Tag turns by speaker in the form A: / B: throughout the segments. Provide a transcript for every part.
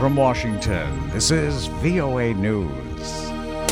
A: From Washington, this is VOA News.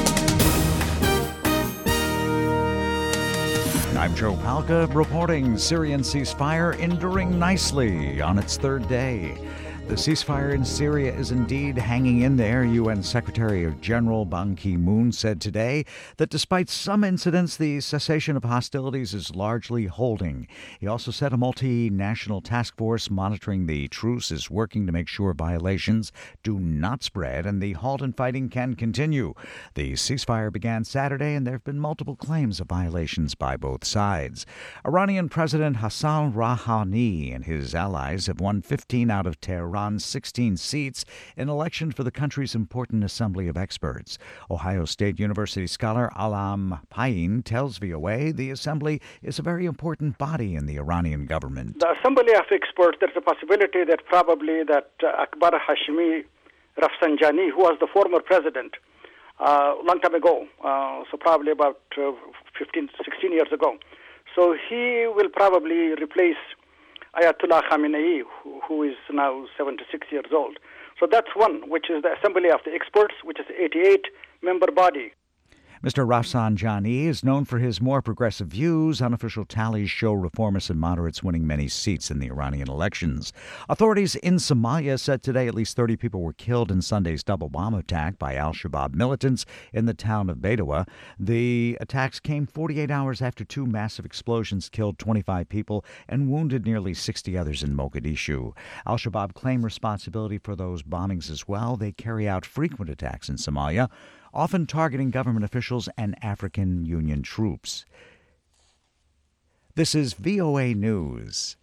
A: I'm Joe Palca reporting Syrian ceasefire enduring nicely on its third day. The ceasefire in Syria is indeed hanging in there. UN Secretary General Ban Ki-moon said today that despite some incidents, the cessation of hostilities is largely holding. He also said a multinational task force monitoring the truce is working to make sure violations do not spread and the halt in fighting can continue. The ceasefire began Saturday, and there have been multiple claims of violations by both sides. Iranian President Hassan Rouhani and his allies have won 15 out of Tehran's 16 seats in election for the country's important assembly of experts. Ohio State University scholar Alam Payne tells VOA the assembly is a very important body in the Iranian government.
B: The assembly of experts, there's a possibility that probably Akbar Hashemi Rafsanjani, who was the former president a long time ago, so probably about 16 years ago, so he will probably replace Ayatollah Khamenei, who is now 76 years old. So that's one, which is the Assembly of the Experts, which is an 88-member body.
A: Mr. Rafsanjani is known for his more progressive views. Unofficial tallies show reformists and moderates winning many seats in the Iranian elections. Authorities in Somalia said today at least 30 people were killed in Sunday's double bomb attack by al-Shabaab militants in the town of Baidoa. The attacks came 48 hours after two massive explosions killed 25 people and wounded nearly 60 others in Mogadishu. Al-Shabaab claim responsibility for those bombings as well. They carry out frequent attacks in Somalia, often targeting government officials and African Union troops. This is VOA News.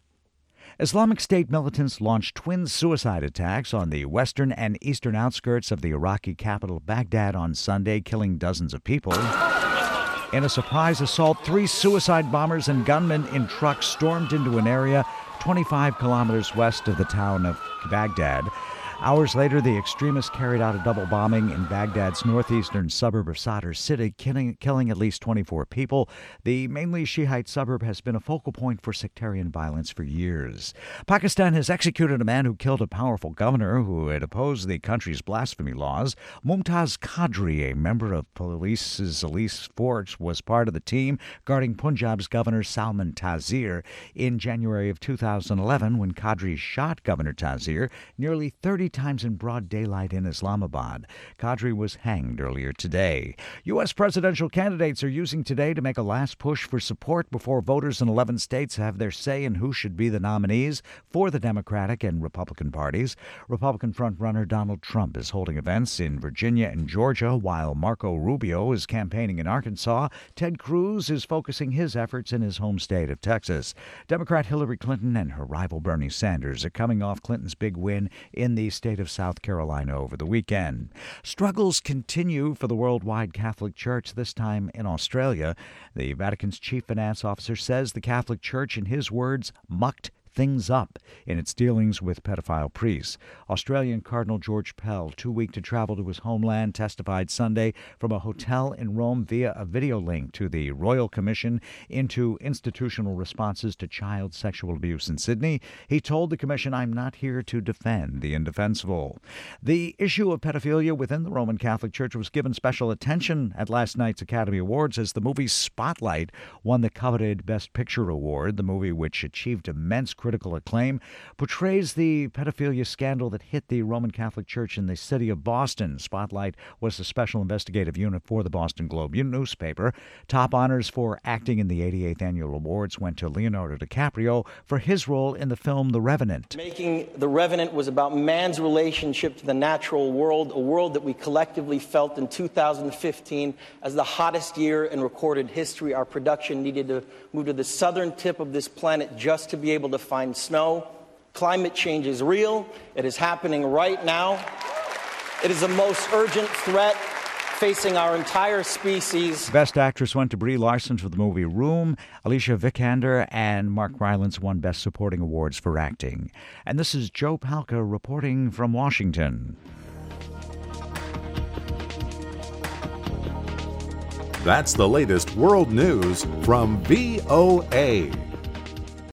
A: Islamic State militants launched twin suicide attacks on the western and eastern outskirts of the Iraqi capital Baghdad on Sunday, killing dozens of people. In a surprise assault, 3 suicide bombers and gunmen in trucks stormed into an area 25 kilometers west of the town of Baghdad. Hours later, the extremists carried out a double bombing in Baghdad's northeastern suburb of Sadr City, killing at least 24 people. The mainly Shiite suburb has been a focal point for sectarian violence for years. Pakistan has executed a man who killed a powerful governor who had opposed the country's blasphemy laws. Mumtaz Qadri, a member of police's police force, was part of the team guarding Punjab's Governor Salman Taseer in January of 2011 when Qadri shot Governor Taseer nearly 30 times in broad daylight in Islamabad. Qadri was hanged earlier today. U.S. presidential candidates are using today to make a last push for support before voters in 11 states have their say in who should be the nominees for the Democratic and Republican parties. Republican frontrunner Donald Trump is holding events in Virginia and Georgia, while Marco Rubio is campaigning in Arkansas. Ted Cruz is focusing his efforts in his home state of Texas. Democrat Hillary Clinton and her rival Bernie Sanders are coming off Clinton's big win in the state of South Carolina over the weekend. Struggles continue for the worldwide Catholic Church, this time in Australia. The Vatican's chief finance officer says the Catholic Church, in his words, mucked things up in its dealings with pedophile priests. Australian Cardinal George Pell, too weak to travel to his homeland, testified Sunday from a hotel in Rome via a video link to the Royal Commission into Institutional Responses to Child Sexual Abuse in Sydney. He told the commission, "I'm not here to defend the indefensible." The issue of pedophilia within the Roman Catholic Church was given special attention at last night's Academy Awards as the movie Spotlight won the coveted Best Picture award. The movie, which achieved immense critical acclaim, portrays the pedophilia scandal that hit the Roman Catholic Church in the city of Boston. Spotlight was the special investigative unit for the Boston Globe newspaper. Top honors for acting in the 88th Annual Awards went to Leonardo DiCaprio for his role in the film The Revenant.
C: Making The Revenant was about man's relationship to the natural world, a world that we collectively felt in 2015 as the hottest year in recorded history. Our production needed to move to the southern tip of this planet just to be able to find snow. Climate change is real. It is happening right now. It is the most urgent threat facing our entire species.
A: Best Actress went to Brie Larson for the movie Room. Alicia Vikander and Mark Rylance won Best Supporting Awards for acting. And this is Joe Palca reporting from Washington.
D: That's the latest world news from VOA.